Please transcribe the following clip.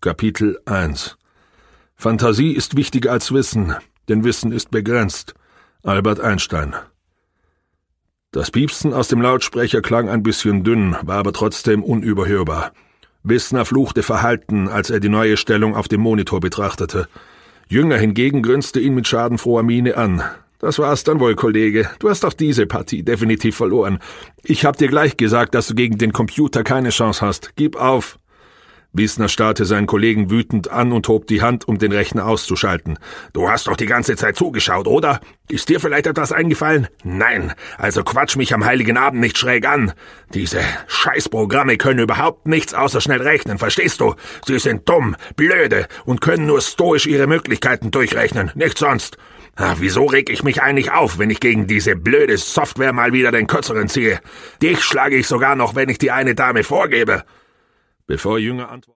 Kapitel 1 Fantasie ist wichtiger als Wissen, denn Wissen ist begrenzt. Albert Einstein. Das Piepsen aus dem Lautsprecher klang ein bisschen dünn, war aber trotzdem unüberhörbar. Wissner fluchte verhalten, als er die neue Stellung auf dem Monitor betrachtete. Jünger hingegen grinste ihn mit schadenfroher Miene an. »Das war's dann wohl, Kollege. Du hast auch diese Partie definitiv verloren. Ich hab dir gleich gesagt, dass du gegen den Computer keine Chance hast. Gib auf!« Wissner starrte seinen Kollegen wütend an und hob die Hand, um den Rechner auszuschalten. »Du hast doch die ganze Zeit zugeschaut, oder? Ist dir vielleicht etwas eingefallen? Nein, also quatsch mich am Heiligen Abend nicht schräg an. Diese Scheißprogramme können überhaupt nichts außer schnell rechnen, verstehst du? Sie sind dumm, blöde und können nur stoisch ihre Möglichkeiten durchrechnen, nichts sonst. Wieso reg ich mich eigentlich auf, wenn ich gegen diese blöde Software mal wieder den Kürzeren ziehe? Dich schlage ich sogar noch, wenn ich die eine Dame vorgebe.« Bevor Jünger antwortete,